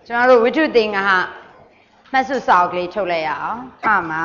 ကျွန်တော်တို့ဝိတုသင်္ဃဟမှတ်စုစာအုပ်ကလေးထုတ်လိုက်ရအောင်မှာ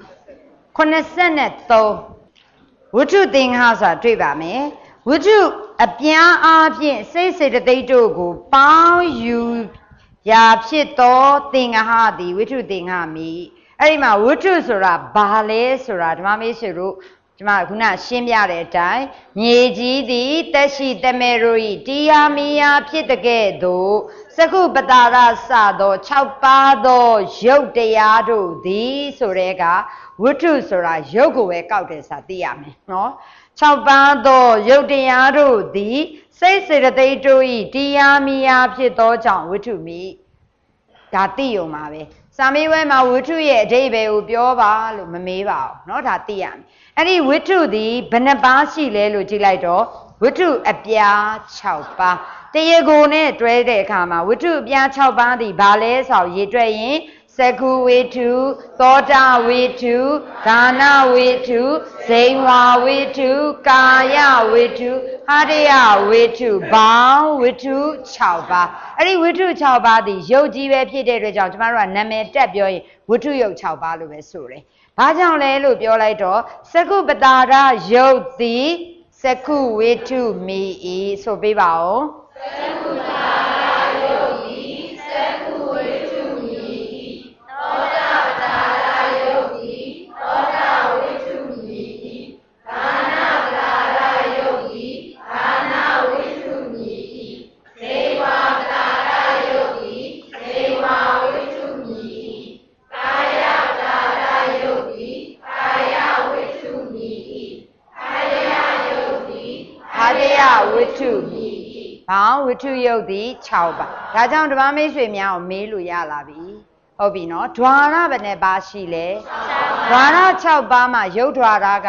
83ဝိတုသင်္ဃဆိုတာတွေ့ပါမယ်ဝိတုအပြားအားဖြင့်စိတ်စေတသိက်တို့ကိုပေါင်းယူရာဖြစ်သောသင်္ဃဟသည်ဝိတုသင်္ဃမိအဲ့ဒီမှာဝိတုဆိုတာဘာလဲဆိုတာဓမ္မမေးဆွေတို့ကျွန်မခုနရှင်းပြတဲ့အတိုင်းမြေကြီးသည်တက်ရှိတမဲတို့ဤတရားမီယာဖြစ်တဲ့ကဲ့သို့စကုပတာရစသော6ပါးသောရုပ်တရားတို့သည်ဆိုတဲ့ကဝိတုဆိုတာရုပ်ကိုပဲကောက်တယ်ဆိုတာသိရမယ်နော်6ပါးသောရုပ်တရားတို့သည်စိတ်စေတသိက်တို့ဤတရားမီယာဖြစ်သောကြောင့်ဝိတုမိဒါသိရုံပါပဲစာမေးပွဲမှာဝိတုရဲ့အဓိပ္ပာယ်ကိုပြောပါလို့မမေးပါဘူးเนาะဒါသိရမယ်အဲ့ဒီဝိတုသည်ဘယ်နှပါးရှိလဲလို့ကြည့်လိုက်တော့ဝိတုအပြား6ပါးတရေကိုနဲ့တွဲတဲ့အခါမှာဝိတုအပြား6ပါးသည်ဘာလဲဆိုရေတွက်ရင်စကုဝိတုသောတာဝိတုဒါနဝိတုဇိန်ဝါဝိတုကာယဝိတုဟာရယဝိတုဘောင်းဝိတု6ပါးအဲ့ဒီဝိတု6ပါးသည်ရုပ်ကြီးပဲဖြစ်တဲ့အတွက်ကြောင့်ကျမတို့ကနာမည်တက်ပြောရင်ဝိတုရုပ်6ပါးလို့ပဲဆိုတယ်ဘာကြောင့်လဲလို့ပြောလိုက်တော့စကုပတာရယုတ်သည်စကုဝိတုမိဤဆိုပေးပါဦးစကုပတာရယုတ်သည်စကုဝိတုမိဤသောတာပတာရယုတ်သည်သောတာဝိတုမိဤဒါနပတာရယုတ်သည်ဒါနဝိတုမိဤဇေဝပတာရယုတ်သည်ဇေဝဝိတုမိဤကာယပတာရယုတ်သည်ကာယဝိတုမိဤဟာရယယုတ်သည်ဟာရယဝိတုမိဘောင်းဝိတုယုတ်သည်6ပါးဒါကြောင့်ဓမ္မမိတ်ဆွေများကိုမေးလို့ရလာပြီဟုတ်ပြီနော်ဓွာရဘယ်နှပါးရှိလဲဓွာရ6ပါးမှာယုတ်ဓွာရက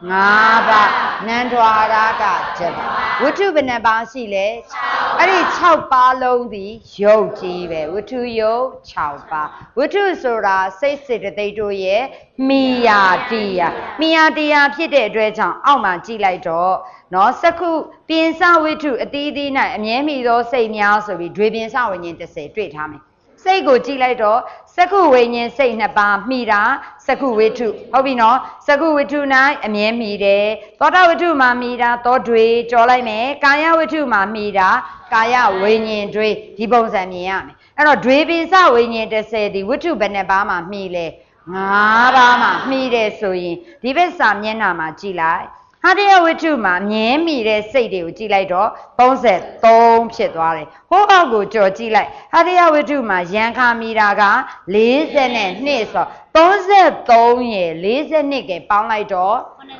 5ပါးနံဓွာရက7ပါးဝိတုဘယ်နှပါးရှိလဲအဲ့ဒီ6ပါးလုံးသည်ယုတ်ကြီးပဲဝိတုယုတ်6ပါးဝိတုဆိုတာစိတ်စေတသိက်တို့ရဲ့မိယာတရားဖြစ်တဲ့အတွက်ကြောင့်အောက်မှာကြည့်လိုက်တော့နော်စကုပြင်စဝိတုအသီးသီး၌အမြဲမီသောစိတ်များဆိုပြီးဒွေပြင်စဝိညာဉ်30တွေ့ထားမယ်စိတ်ကိုကြည့်လိုက်တော့စကုဝိညာဉ်စိတ်2ပါးမိတာစကုဝိတုဟုတ်ပြီနော်စကုဝိတု၌အမြဲမိတယ်သောတာဝိတုမှာမိတာသောဒွေကြော်လိုက်မယ်ကာယဝိတုမှာမိတာကာယဝိညာဉ်ဒွေဒီပုံစံမြင်ရမယ်အဲ့တော့ဒွေပြင်စဝိညာဉ်30ဒီဝိတုဘယ်နှပါးမှာမိလဲ5ပါးမှာမိတယ်ဆိုရင်ဒီဘက်စာမျက်နှာမှာကြည့်လိုက်ဟာရယဝိတုမှာမြဲမိတဲ့စိတ်တွေကိုကြည့်လိုက်တော့33ဖြစ်သွားတယ်ဟိုအောက်ကိုကြော်ကြည့်လိုက်ဟာရယဝိတုမှာယံခါမိတာက42ဆို33ရယ်42ကပေါင်းလိုက်တော့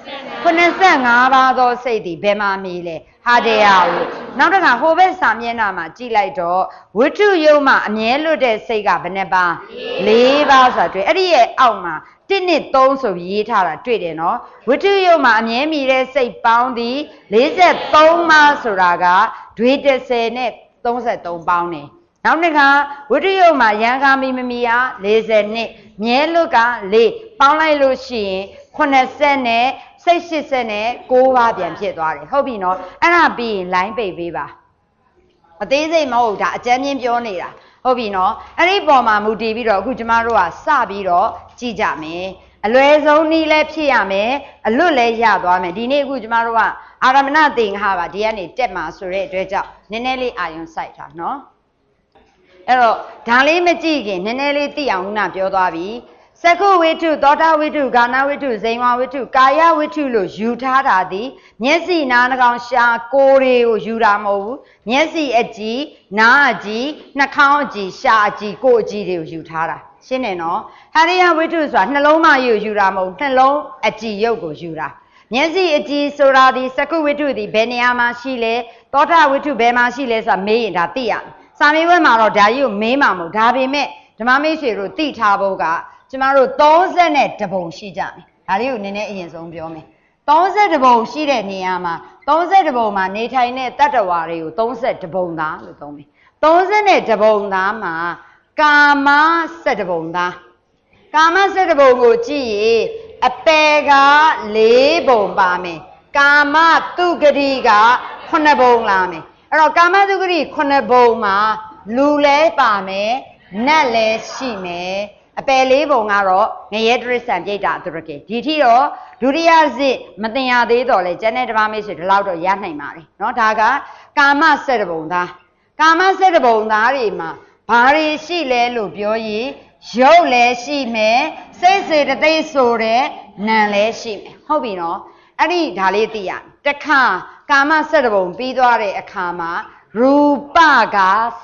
85ပါးသောစိတ်ဒီဘယ်မှာမိလဲဟာရယဝိနောက်တစ်ခါဟိုဘက်စာမျက်နှာမှာကြည့်လိုက်တော့ဝိတုယုတ်မှာအမြဲလွတ်တဲ့စိတ်ကဘယ်နှပါ4ပါးဆိုတာတွေ့အဲ့ဒီရဲ့အောက်မှာ1နဲ့3ဆိုပြီးရေးထားတာတွေ့တယ်နော်ဝိတုယုတ်မှာအမြဲမြည်တဲ့စိတ်ပေါင်းသည်43ပါးဆိုတာကဒွေ30နဲ့33ပေါင်းတယ်နောက်တစ်ခါဝိတုယုတ်မှာယံခါမီမမီဟာ40နဲ့မြဲလွတ်က4ပေါင်းလိုက်လို့ရှိရင်80နဲ့စိတ်80နဲ့6ပါးပြန်ဖြစ်သွားတယ်ဟုတ်ပြီနော်အဲ့ဒါပြီးရင် line ပိတ်ပေးပါအသေးစိတ်မဟုတ်ဒါအကျဉ်းချင်းပြောနေတာဟုတ်ပြီနော်အဲ့ဒီပေါ်မှာမူတည်ပြီးတော့အခုကျမတို့ကစပြီးတော့ကြည့်ကြမယ်အလွယ်ဆုံးနည်းလဲဖြစ်ရမယ်အလွတ်လဲရသွားမယ်ဒီနေ့အခုကျမတို့ကအာရမဏသင်္ဃပါဒီကနေတက်မှာဆိုတဲ့အတွက်ကြောင့်နည်းနည်းလေးအာရုံစိုက်တာနော်အဲ့တော့ဒါလေးမကြည့်ခင်နည်းနည်းလေးသိအောင်ခုနပြောသွားပြီစကုဝိတုသောတာဝိတုဂာနဝိတုဇိန်ဝဝိတုကာယဝိတုလို့ယူထားတာဒီမျက်စိနားနှာခေါင်းရှာကိုယ်တွေကိုယူတာမဟုတ်ဘူးမျက်စိအကြည့်နားအကြည့်နှာခေါင်းအကြည့်ရှာအကြည့်ကိုယ်အကြည့်တွေကိုယူထားတာရှင်းတယ်နော်ဟာရယဝိတုဆိုတာနှလုံးသားရုပ်ယူတာမဟုတ်နှလုံးအကြည့်ရုပ်ကိုယူတာမျက်စိအကြည့်ဆိုတာဒီစကုဝိတုဒီဘယ်နေရာမှာရှိလဲသောတာဝိတုဘယ်မှာရှိလဲဆိုတာမေးရင်ဒါသိရစာမေးပွဲမှာတော့ဒါကြီးကိုမေးမှာမဟုတ်ဒါပေမဲ့ဓမ္မမိတ်ဆွေတို့သိထားဖို့ကကျမတို့32ပုံရှိကြမယ်ဒါလေးကိုနည်းနည်းအရင်ဆုံးပြောမယ်32ပုံရှိတဲ့နေရာမှာ32ပုံမှာနေထိုင်တဲ့တတ္တဝါတွေကို32ပုံသားလို့သုံးမယ်32ပုံသားမှာကာမ7ပုံသားကာမ7ပုံကိုကြည့်ရင်အပေက4ပုံပါမယ်ကာမတုဂတိက9ပုံလာမယ်အဲ့တော့ကာမတုဂတိ9ပုံမှာလူလဲပါမယ်နတ်လဲရှိမယ်အပယ်လေးပုံကတော့ငရဲတရစ္ဆာန်ပြိတ္တာသူရကေဒီထိတော့ဒုတိယစစ်မတင်ရသေးတော့လေကျန်တဲ့ဓမ္မမိတ်ဆွေဒီလောက်တော့ရနိုင်ပါလေเนาะဒါကကာမ7ပုံသားကာမ7ပုံသားတွေမှာဘာတွေရှိလဲလို့ပြောရင်ရုပ်လည်းရှိမယ်စိတ်စေတသိက်ဆိုတဲ့နာမ်လည်းရှိမယ်ဟုတ်ပြီနော်အဲ့ဒီဒါလေးသိရတခါကာမ7ပုံပြီးသွားတဲ့အခါမှာရူပက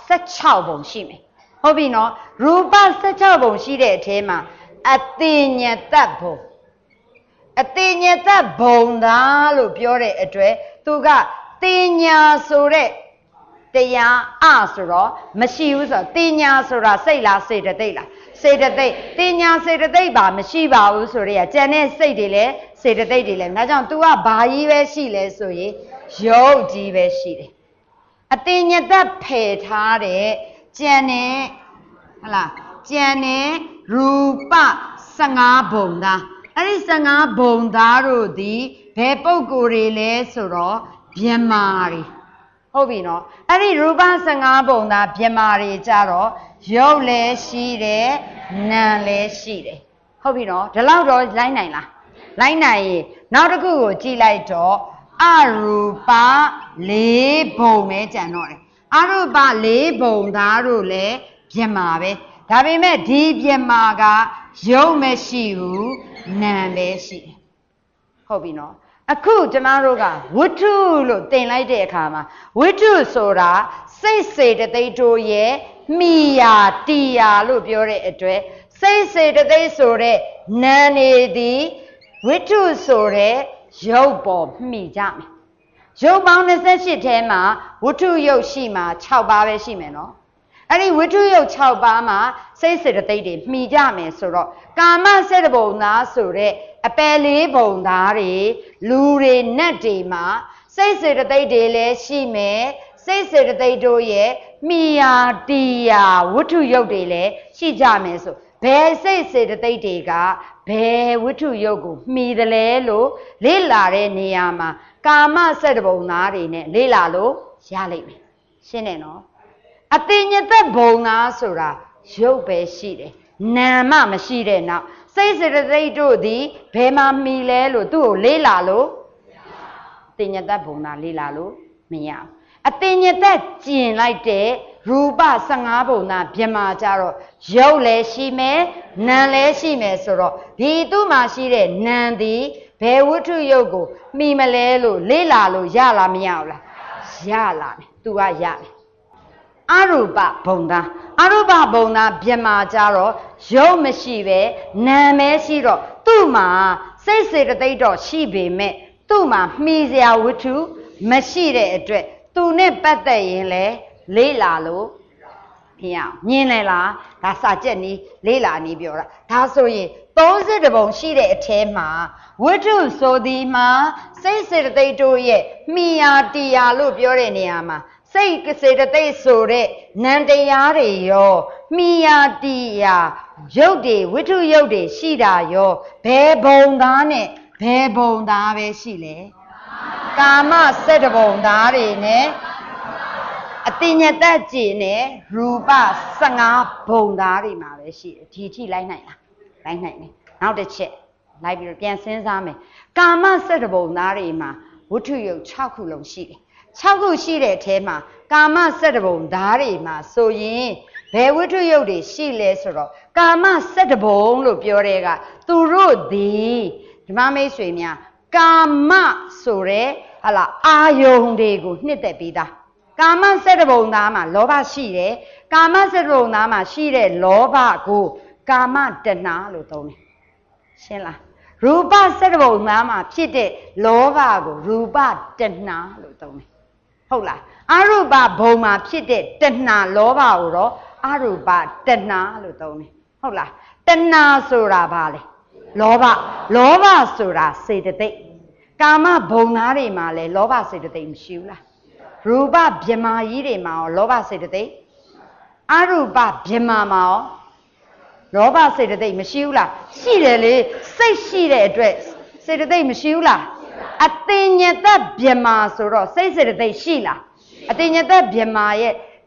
16ပုံရှိမယ်ဟုတ်ပြီနော်ရူပ16ပုံရှိတဲ့အထဲမှာအတိညာတ္တဘုံအတိညာတ္တဘုံသားလို့ပြောတဲ့အတွက်သူကတင်ညာဆိုတဲ့တရားဆိုတော့မရှိဘူးဆိုတော့တင်ညာဆိုတာစိတ်လားစေတသိက်လားစေတသိက်တင်ညာစေတသိက်ပါမရှိပါဘူးဆိုတော့ကျန်တဲ့စိတ်တွေလည်းစေတသိက်တွေလည်းဒါကြောင့် तू ကဘာကြီးပဲရှိလဲဆိုရင်ရုပ်ကြီးပဲရှိတယ်အတင်ညာတ္တဖယ်ထားတဲ့ကျန်တဲ့ဟလားကျန်တဲ့ရူပ15ဘုံသားအဲ့ဒီ15ဘုံသားတို့သည်ဘယ်ပုဂ္ဂိုလ်တွေလဲဆိုတော့ဗျမာတွေဟုတ်ပြီနော်အဲ့ဒီရူပ15ပုံသားဗျမာတွေကြတော့ရုပ်လည်းရှိတယ်နာမ်လည်းရှိတယ်ဟုတ်ပြီနော်ဒီလောက်တော့လိုက်နိုင်လားလိုက်နိုင်ရင်နောက်တစ်ခုကိုကြည့်လိုက်တော့အရူပ4ဘုံပဲကြံတော့တယ်အရူပ4ဘုံသားတို့လည်းဗျမာပဲဒါပေမဲ့ဒီဗျမာကရုပ်မရှိဘူးနာမ်ပဲရှိတယ်ဟုတ်ပြီနော်အခုကျမတို့ကဝတ္ထုလို့သင်လိုက်တဲ့အခါမှာဝတ္ထုဆိုတာစိတ်စေတသိက်တို့ရဲ့မိယာတီယာလို့ပြောတဲ့အတွက်စိတ်စေတသိက်ဆိုတဲ့နာမ်နေသည်ဝတ္ထုဆိုတဲ့ရုပ်ပေါ်မိကြမယ်ရုပ်ပေါင်း28ထဲမှာဝတ္ထုရုပ်ရှိမှာ6ပါးပဲရှိမယ်နော်အဲ့ဒီဝတ္ထုရုပ်6ပါးမှာစိတ်စေတသိက်တွေမိကြမယ်ဆိုတော့ကာမ7ပုံသားဆိုတဲ့အပယ်4ပုံသားတွေလူတွေနတ်တွေမှာစိတ်စေတသိက်တွေလည်းရှိမယ်စိတ်စေတသိက်တို့ရဲ့မိယာတီယာဝတ္ထုရုပ်တွေလည်းရှိကြမယ်ဆိုဘယ်စိတ်စေတသိက်တွေကဘယ်ဝတ္ထုရုပ်ကိုမှီတယ်လဲလို့လေ့လာတဲ့နေရာမှာကာမ7ပုံသားတွေနဲ့လေ့လာလို့ရလိမ့်မယ်ရှင်းတယ်နော်အတိညာတ္တဘုံသားဆိုတာရုပ်ပဲရှိတယ်နာမ်မရှိတဲ့နောက်စိတ်စေတသိက်တို့သည်ဘယ်မှာမှီလဲလို့သူ့ကိုလေးလာလို့အတိညာတ္တဘုံသားလေးလာလို့မရဘူးအတိညာတ္တကျင်လိုက်တဲ့ရူပ15ဘုံသားဗျမာကြတော့ရုပ်လည်းရှိမယ်နာမ်လည်းရှိမယ်ဆိုတော့ဒီသူ့မှာရှိတဲ့နာမ်သည်ဘယ်ဝတ္ထုရုပ်ကိုမှီမလဲလို့လေးလာလို့ရလားမရဘူးလားရလာတယ်သူကရတယ်အရူပဘုံသားအရူပဘုံသားဗျမာကြတော့ရုပ်မရှိပဲနာမ်ပဲရှိတော့သူ့မှာစိတ်စေတသိက်တော့ရှိပေမဲ့သူ့မှာမှီစရာဝတ္ထုမရှိတဲ့အတွက်သူနဲ့ပတ်သက်ရင်လေလေးလာလို့မရညင်းလေလားဒါစာကြက်နီးလေးလာနီးပြောတာဒါဆိုရင်30ပုံရှိတဲ့အထဲမှာဝတ္ထုဆိုဒီမှာစိတ်စေတသိက်တို့ရဲ့မှီယာတီယာလို့ပြောတဲ့နေရာမှာစိတ်စေတသိက်ဆိုတဲ့နံတရားတွေရောမိယာတီယာရုပ်တွေဝတ္ထုရုပ်တွေရှိတာရောဘယ်ဘုံသားနဲ့ဘယ်ဘုံသားပဲရှိလဲကာမ7ဘုံသားတွေနဲ့အတိညာတ္တကြည်နဲ့ရူပ15ဘုံသားတွေမှာပဲရှိတယ်ဒီထိလိုက်နိုင်လားလိုက်နိုင်တယ်နောက်တစ်ချက်လိုက်ပြီးပြန်စဉ်းစားမယ်ကာမ7ဘုံသားတွေမှာဝတ္ထုရုပ်6ခုလုံးရှိတယ်6ခုရှိတဲ့အထဲမှာကာမ7ဘုံဓာတ်တွေမှာဆိုရင်ဘယ်ဝတ္ထုရုပ်တွေရှိလဲဆိုတော့ကာမ7ဘုံလို့ပြောတဲ့ကသူတို့သည်ဓမ္မမိတ်ဆွေများကာမဆိုတဲ့ဟာလားအာယုန်တွေကိုနှစ်သက်ပြီးသားကာမ7ဘုံသားမှာလောဘရှိတယ်ကာမ7ဘုံသားမှာရှိတဲ့လောဘကိုကာမတဏှာလို့သုံးတယ်ရှင်းလားရူပ7ဘုံသားမှာဖြစ်တဲ့လောဘကိုရူပတဏှာလို့သုံးတယ်ဟုတ်လားအရူပဘုံမှာဖြစ်တဲ့တဏှာလောဘကိုတော့အရူပတဏှာလို့သုံးတယ်ဟုတ်လားတဏှာဆိုတာဘာလဲလောဘဆိုတာစေတသိက်ကာမဘုံသားတွေမှာလဲလောဘစေတသိက်မရှိဘူးလားရူပဗျမာကြီးတွေမှာရောလောဘစေတသိက်အရူပဗျမာမှာရောလောဘစေတသိက်မရှိဘူးလားရှိတယ်လေစိတ်ရှိတဲ့အတွက်စေတသိက်မရှိဘူးလားအတိညာတ္တဗျမာဆိုတော့စိတ်စေတသိက်ရှိလားအတိညာတ္တဗျမာရဲ့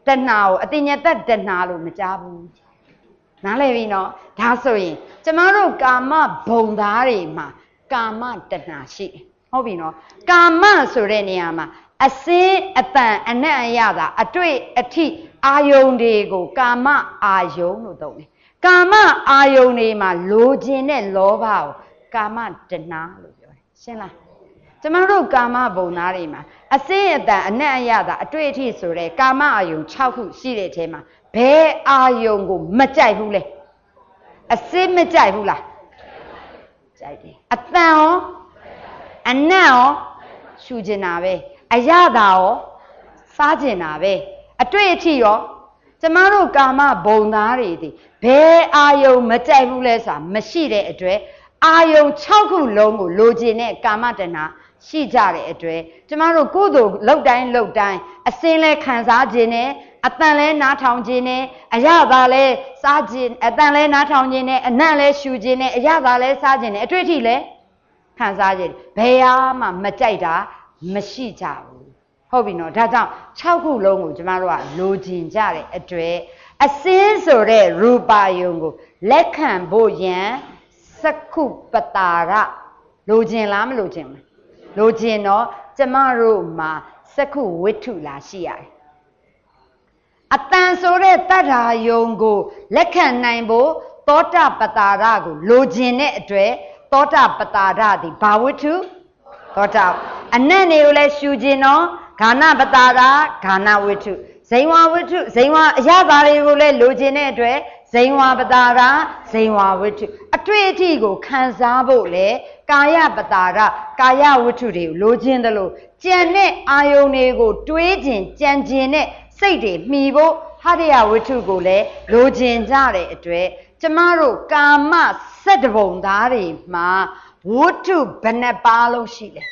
တဏှာကိုအတင်ညသက်တဏှာလို့မကြားဘူးနားလည်ပြီနော်ဒါဆိုရင်ကျမတို့ကာမဘုံသားတွေမှာကာမတဏှာရှိတယ်ဟုတ်ပြီနော်ကာမဆိုတဲ့နေရာမှာအစင်းအတန်အနံ့အရသာအတွေ့အထိအာယုန်တွေကိုကာမအာယုန်လို့သုံးတယ်ကာမအာယုန်တွေမှာလိုချင်တဲ့လောဘကိုကာမတဏှာလို့ပြောတယ်ရှင်းလားကျမတို့ကာမဘုံသားတွေမှာအစင်းအတန်အနံ့အရသာအတွေ့အထိဆိုတဲ့ကာမအာယုန်6ခုရှိတဲ့အထဲမှာဘယ်အာယုန်ကိုမကြိုက်ဘူးလဲအစင်းမကြိုက်ဘူးလားကြိုက်တယ်အတန်ရောအနံ့ရောရှူကျင်တာပဲအရသာရောစားကျင်တာပဲအတွေ့အထိရောကျမတို့ကာမဘုံသားတွေဒီဘယ်အာယုံမကြိုက်ဘူးလဲဆိုတာမရှိတဲ့အတွက်အာယုံ6ခုလုံးကိုလိုချင်တဲ့ကာမတဏှာရှိကြတဲ့အတွက်ကျမတို့ကုသိုလ်လောက်တိုင်းလောက်တိုင်းအစင်းလဲခံစားခြင်းနဲ့အတန်လဲနားထောင်ခြင်းနဲ့အရသာလဲစားခြင်းအတန်လဲနားထောင်ခြင်းနဲ့အနံ့လဲရှူခြင်းနဲ့အရသာလဲစားခြင်းနဲ့အတွေ့အထိလဲခံစားခြင်းဘယ်ဟာမှမကြိုက်တာမရှိကြဘူးဟုတ်ပြီနော်ဒါကြောင့်6ခုလုံးကိုကျမတို့ကလိုချင်ကြတဲ့အတွက်အစင်းဆိုတဲ့ရူပါယုံကိုလက်ခံဖို့ရန်စက္ခုပတာရလိုချင်လားမလိုချင်ဘူးလိုချင်တော့ကျမတို့မှာစက္ခုဝိတ္ထုလာရှိရတယ်အတန်ဆိုတဲ့တတ္ထာယုံကိုလက်ခံနိုင်ဖို့သောတာပတာရကိုလိုချင်တဲ့အတွက်သောတာပတာရသည်ဘာဝိတ္ထုသောတာအနတ်တွေကိုလည်းရှူခြင်းတော့ဂာနပတာရဂာနဝိတ္ထုဇိန်ဝဝိတ္ထုဇိန်ဝအရသာတွေကိုလည်းလိုချင်တဲ့အတွက်ဇိန်ဝပတာရဇိန်ဝဝိတ္ထုအတွေ့အထိကိုခံစားဖို့လေကာယပတာရကာယဝိတ္ထုတွေကိုလိုချင်တယ်လို့ကြံတဲ့အာယုန်တွေကိုတွေးခြင်းကြံခြင်းနဲ့စိတ်တွေမှီဖို့ဟရိယဝိတ္ထုကိုလည်းလိုချင်ကြတဲ့အတွက်ကျမတို့ကာမ7ပုံသားတွေမှာဝိတ္ထုဘယ်နှပါလို့ရှိလဲ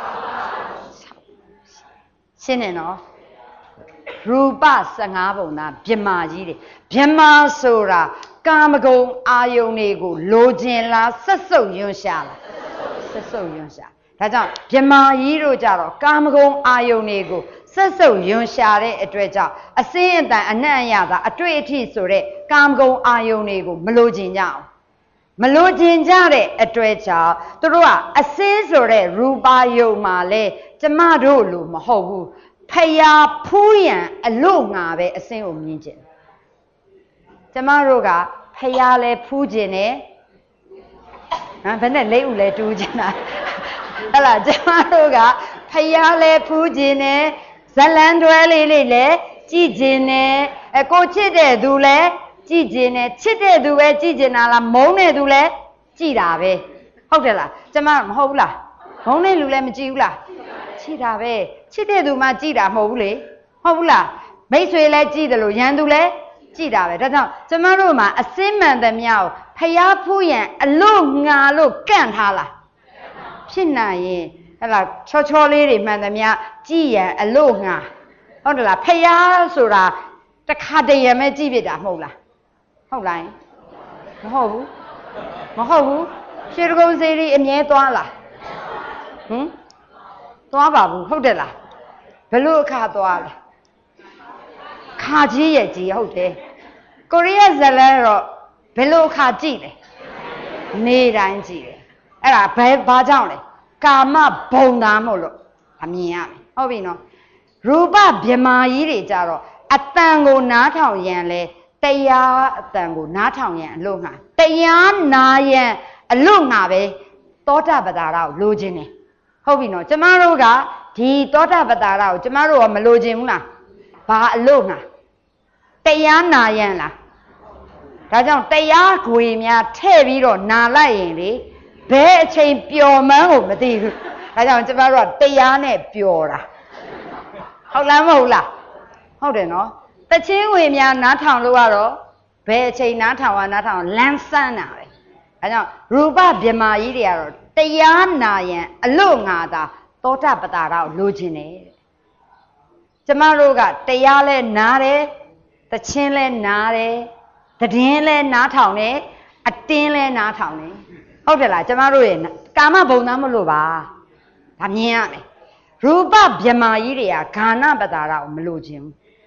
ရှင်းနေနော်ရူပ15ပုံသားမြမာကြီးတွေမြမာဆိုတာကာမဂုဏ်အာယုန်တွေကိုလိုချင်လားဆက်စုပ်ယွန်းရှာလားဆက်စုပ်ယွန်းရှာဒါကြောင့်မြမာကြီးတို့ကြတော့ကာမဂုဏ်အာယုန်တွေကိုဆက်စုပ်ယွန်းရှာတဲ့အတွက်ကြောင့်အစင်းအတန်အနံ့အရသာအတွေ့အထိဆိုတဲ့ကာမဂုဏ်အာယုန်တွေကိုမလိုချင်ကြအောင်မလိုချင်ကြတဲ့အတွက်ကြောင့်သူတို့ကအစင်းဆိုတဲ့ရူပါယုံမှာလဲကျမတို့လိုမဟုတ်ဘူးဖယားဖူးရန်အလို့ငါပဲအစင်းကိုမြင်ကျင်ကျမတို့ကဖယားလဲဖူးကျင်တယ်ဟမ်ဘယ်နဲ့လေးဦးလဲတူးကျင်တာဟဲ့လားကျမတို့ကဖယားလဲဖူးကျင်တယ်ဇလန်တွဲလေးလေးလဲကြည့်ကျင်တယ်ကိုချစ်တဲ့သူလဲကြည့်ကျင်တယ်ချစ်တဲ့သူပဲကြည့်ကျင်တာလားမုန်းတဲ့သူလဲကြည့်တာပဲဟုတ်တယ်လားကျမမဟုတ်ဘူးလားမုန်းတဲ့လူလဲမကြည့်ဘူးလားကြည့်တာပဲချစ်တဲ့သူမှကြည့်တာမဟုတ်ဘူးလေဟုတ်ဘူးလားမိတ်ဆွေလဲကြည့်တယ်လို့ရန်သူလဲကြည့်တာပဲဒါကြောင့်ကျမတို့မှာအစင်းမှန်သမျှကိုဖျားဖူးရန်အလို့ငါလို့ကန့်ထားလားဖြစ်နိုင်ရင်ဟဲ့လားချောချောလေးတွေမှန်သမျှကြည့်ရန်အလို့ငါဟုတ်တယ်လားဖျားဆိုတာတခါတည်းရမဲ့ကြည့်ပြတာမဟုတ်လားဟုတ်လားမဟုတ်ဘူးမဟုတ်ဘူးရှေးတကုံစေရီအမြဲသွားလားဟမ်သွားပါဘူးဟုတ်တယ်လားဘလို့အခါသွားလဲခါကြီးရဲ့ကြီးဟုတ်တယ်ကိုရီးယားဇလန်တော့ဘလို့အခါကြည့်လဲနေတိုင်းကြည့်တယ်အဲ့ဒါဘာကြောင့်လဲကာမဘုံသားမို့လို့အမြင်ရမယ်ဟုတ်ပြီနော်ရူပဗြမာကြီးတွေကြတော့အတန်ကိုနားထောင်ရန်လဲတရားအတန်ကိုနားထောင်ရန်အလို့ငါတရားနာရန်အလို့ငါပဲသောတာပတာရကိုလိုချင်တယ်ဟုတ်ပြီနော်ကျမတို့ကဒီသောတာပတာရကိုကျမတို့ကမလိုချင်ဘူးလားဘာအလို့ငါတရားနာရန်လားဒါကြောင့်တရားခွေများထဲ့ပြီးတော့နာလိုက်ရင်လေဘယ်အချိန်ပျော်မှန်းကိုမသိဘူးဒါကြောင့်ကျမတို့ကတရားနဲ့ပျော်တာဟုတ်လားမဟုတ်လားဟုတ်တယ်နော်တချင်းဝေများနားထောင်လို့ကတော့ဘယ်အချိန်နားထောင်လမ်းဆန်းတာပဲအဲကြောင့်ရူပဗြမာကြီးတွေကတော့တရားနာရန်အလို့ငါသာသောတာပတာရကိုလိုချင်တယ်ကျမတို့ကတရားလဲနားတယ်တချင်းလဲနားတယ်သတင်းလဲနားထောင်တယ်အတင်းလဲနားထောင်တယ်ဟုတ်တယ်လားကျမတို့ရဲ့ကာမဘုံသားမလို့ပါဒါမြင်ရမယ်ရူပဗြမာကြီးတွေကဂာနပတာရကိုမလိုချင်ဘူး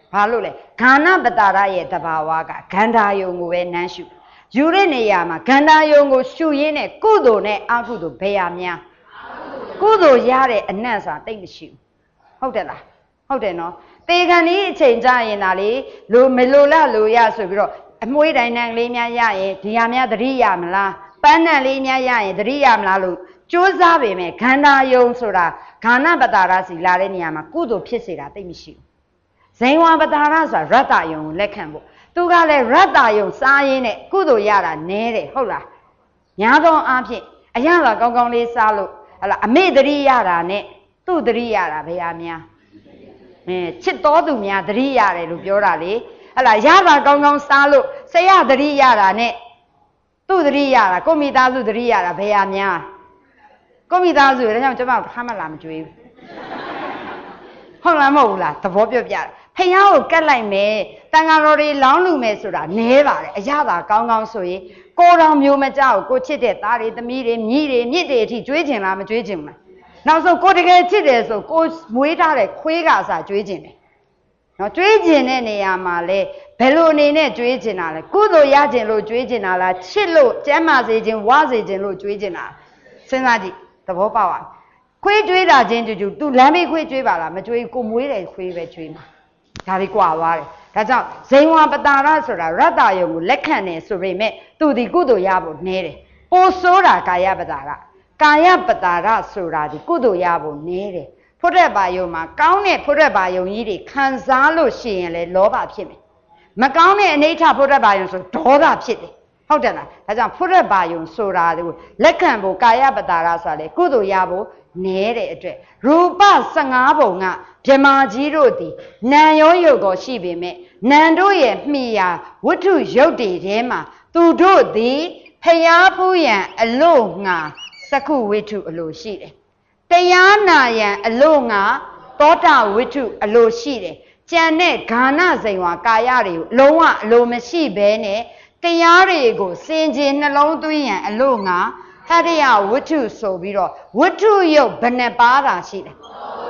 ဘာလို့လဲခန္ဓာပတာရရဲ့တဘာဝကခန္ဓာယုံကိုပဲနမ်းရှုယူတဲ့နေရာမှာခန္ဓာယုံကိုရှုရင်းနဲ့ကုသိုလ်နဲ့အကုသိုလ်ဘယ်ရများကုသိုလ်ရတဲ့အနတ်ဆိုတာတိတ်မရှိဘူးဟုတ်တယ်လားဟုတ်တယ်နော်တေခံဒီအချိန်ကြာရင်ဒါလေလိုမလိုလားလိုရဆိုပြီးတော့အမွှေးတိုင်းတန်းလေးများရရင်ဒီဟာများသတိရမလားပန်းနံလေးများရရင်သတိရမလားလို့ကြိုးစားပေမဲ့ခန္ဓာယုံဆိုတာခန္ဓာပတာရစီလာတဲ့နေရာမှာကုသိုလ်ဖြစ်စေတာတိတ်မရှိဘူးဇိန်ဝပတာရဆိုတာရတ္တယုံကိုလက်ခံဖို့သူကလည်းရတ္တယုံစားရင်းနဲ့ကုသိုလ်ရတာနဲတယ်ဟုတ်လားညာသောအားဖြင့်အရသာကောင်းကောင်းလေးစားလို့ဟလာအမေတတိရတာနဲ့သူ့တတိရတာဘယ်ဟာများချစ်တော်သူများတတိရတယ်လို့ပြောတာလေဟလာရသာကောင်းကောင်းစားလို့ဆရာတတိရတာနဲ့သူ့တတိရတာကိုမိသားစုတတိရတာဘယ်ဟာများကိုမိသားစုဒါကြောင့်ကျွန်မခမ်းမလာမကြွေးဘူးဟုတ်လားမဟုတ်ဘူးလားသဘောပြောပြတယ်ဖယားကိုကတ်လိုက်မယ်တန်ဃာတော်တွေလောင်းလူမယ်ဆိုတာနဲပါတယ်အရသာကောင်းကောင်းဆိုရင်ကိုတော်မျိုးမကြောက်ကိုချစ်တဲ့သားတွေသမီးတွေမြည်တွေမြစ်တွေအထိကြွေးကျင်လားမကြွေးကျင်ဘူးလားနောက်ဆုံးကိုတကယ်ချစ်တယ်ဆိုကိုမွေးထားတဲ့ခွေးကစားကြွေးကျင်တယ်နော်ကြွေးကျင်တဲ့နေရာမှာလဲဘယ်လိုအနေနဲ့ကြွေးကျင်တာလဲကုသိုလ်ရကျင်လို့ကြွေးကျင်တာလားချစ်လို့ကျမ်းမာစေခြင်းဝါစေခြင်းလို့ကြွေးကျင်တာစဉ်းစားကြည့်သဘောပေါက်ပါခွေးကြွေးတာချင်းတူသူလမ်းမေးခွေးကြွေးပါလားမကြွေးကိုမွေးတယ်ခွေးပဲကြွေးမှာဒါလေးကွာသွားတယ်ဒါကြောင့်ဇိန်ဝပတာရဆိုတာရတ္တယုံကိုလက်ခံတယ်ဆိုပေမဲ့သူဒီကုသိုလ်ရဖို့နဲတယ်ပိုဆိုးတာကာယပတာရကာယပတာရဆိုတာဒီကုသိုလ်ရဖို့နဲတယ်ဖုဒ္ဓဘာယုံမှာကောင်းတဲ့ဖုဒ္ဓဘာယုံကြီးတွေခံစားလို့ရှိရင်လေလောဘဖြစ်မယ်မကောင်းတဲ့အနိဋ္ဌဖုဒ္ဓဘာယုံဆိုဒေါသဖြစ်တယ်ဟုတ်တယ်လားဒါကြောင့်ဖုဒ္ဓဘာယုံဆိုတာကိုလက်ခံဖို့ကာယပတာရဆိုတာလေကုသိုလ်ရဖို့နဲတဲ့အတွက်ရူပ15ပုံကဗြဟ္မာကြီးတို့သည်နံရောယုတ်ကိုရှိပေမဲ့နံတို့ရဲ့မှီရာဝတ္ထုယုတ်တွေထဲမှာသူတို့သည်ဖျားဖူးရန်အလို့ငါစက္ခုဝိထုအလိုရှိတယ်တရားနာရန်အလို့ငါသောတာဝိထုအလိုရှိတယ်ကြံတဲ့ဂါနဇိန်ဝါကာယတွေကိုအလုံးဝအလိုမရှိဘဲနဲ့တရားတွေကိုစင်ကြယ်နှလုံးသွင်းရန်အလို့ငါဟရိယဝတ္ထုဆိုပြီးတော့ဝတ္ထုယုတ်ဘယ်နှပါးတာရှိတယ်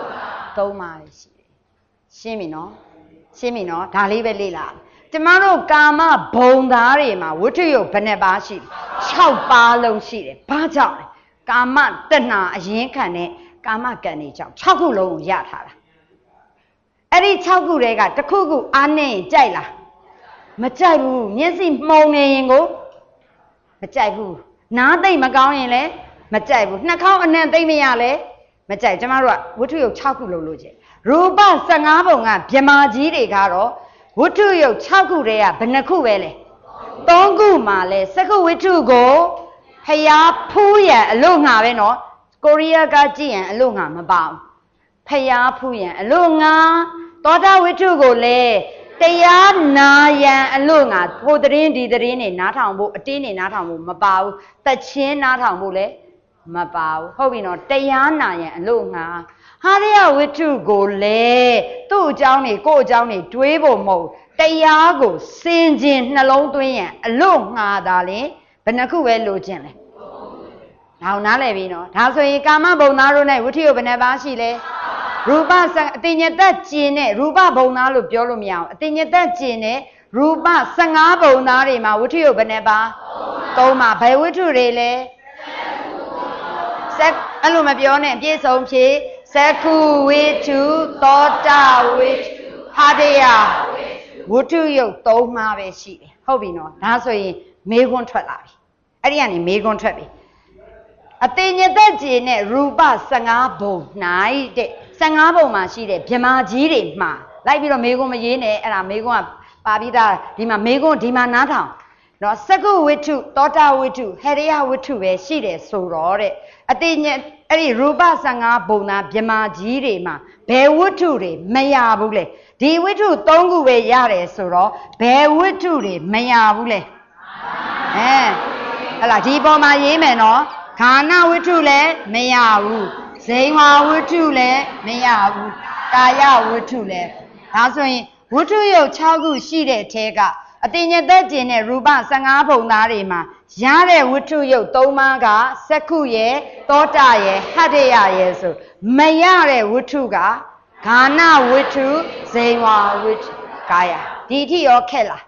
3ပါးရှိတယ်ရှင်းပြီနော်ရှင်းပြီနော်ဒါလေးပဲလေ့လာကျမတို့ကာမဘုံသားတွေမှာဝတ္ထုယုတ်ဘယ်နှပါးရှိ6ပါးလုံးရှိတယ်ဘာကြောင့်လဲကာမတဏှာအရင်ခံတဲ့ကာမကံတွေကြောင့်6ခုလုံးကိုရထားတာအဲ့ဒီ6ခုတည်းကတစ်ခုခုအားနဲ့ကြိုက်လားမကြိုက်ဘူးမျက်စိမှုံနေရင်ကိုမကြိုက်ဘူးနားသိမ့်မကောင်းရင်လည်းမကြိုက်ဘူးနှာခေါင်းအနံ့သိမ့်မရလဲမကြိုက်ကျမတို့ကဝတ္ထုယုတ်6ခုလုံးလို့ချင်ရူပ15ပုံကဗြဟ္မာကြီးတွေကတော့ဝတ္ထုယုတ်6ခုတည်းကဘယ်နှခုပဲလဲ3ခုမှလဲစက္ခုဝတ္ထုကိုဖျားဖူးရန်အလို့ငါပဲနော်ကိုရီးယားကကြည့်ရန်အလို့ငါမပါဘူးဖျားဖူးရန်အလို့ငါသောတာဝတ္ထုကိုလည်းတရားနာရန်အလို့ငါဟိုသတင်းဒီသတင်းနေနားထောင်ဖို့အတင်းနေနားထောင်ဖို့မပါဘူးတချင်းနားထောင်ဖို့လည်းမပါဘူးဟုတ်ပြီနော်တရားနာရန်အလို့ငါဟာရယဝတ္ထုကိုလည်းသူ့အကြောင်းတွေကိုယ့်အကြောင်းတွေးဖို့မဟုတ်တရားကိုစင်ကြင်နှလုံးသွင်းရန်အလို့ငါသာလေဘယ်နှခုပဲလိုချင်လဲဒါကိုနားလည်ပြီနော်ဒါဆိုရင်ကာမဘုံသားတို့နဲ့ဝတ္ထုယုတ်ဘယ်နှပါးရှိလဲရူပအတင်ညသက်ကျင်တဲ့ရူပဘုံသားလို့ပြောလို့မရအောင်အတင်ညသက်ကျင်တဲ့ရူပ15ဘုံသားတွေမှာဝတ္ထုယုတ်ဘယ်နှပါ3ပါဘယ်ဝတ္ထုတွေလဲအဲ့လိုမပြောနဲ့ပြည့်စုံဖြည့်စက္ခုဝိထုသောတာဝိထုဟာတယဝတ္ထုယုတ်3ပါးပဲရှိတယ်ဟုတ်ပြီနော်ဒါဆိုရင်မေခွန်းထွက်လာပြီအဲ့ဒီကနေမေခွန်းထွက်ပြီအတင်ညသက်ကျင်တဲ့ရူပ15ဘုံ၌တဲ့15ဘုံမှာရှိတဲ့ဗြဟ္မာကြီးတွေမှာလိုက်ပြီးတော့မေခွန်းမရေးနဲ့အဲ့ဒါမေခွန်းကပါပြီးသားဒီမှာမေခွန်းဒီမှာနားထောင်နော်စက္ခုဝိထုသောတာဝိထုဟရိယဝိထုပဲရှိတယ်ဆိုတော့တဲ့အတင်ညအဲ့ဒီရူပ15ဘုံသားဗြဟ္မာကြီးတွေမှာဘယ်ဝိထုတွေမရဘူးလေဒီဝိထု3ခုပဲရတယ်ဆိုတော့ဘယ်ဝိထုတွေမရဘူးလေဟလာဒီပေါ်မှာရေးမယ်နော်ခန္ဓာဝိထုလည်းမရဘူးဇိန်ဝဝိထုလည်းမရဘူးကာယဝိထုလည်းဒါဆိုရင်ဝိထုယုတ်6ခုရှိတဲ့အထဲကအတင်ညသက်ကျင်တဲ့ရူပ15ဘုံသားတွေမှာရတဲ့ဝိထုယုတ်3ပါးကစက္ခုရဲ့သောတာရဲ့ဟတ္တယရဲ့ဆိုမရတဲ့ဝိထုကဂါနဝိထုဇိန်ဝဝိထုကာယဒီအထိရောခက်လား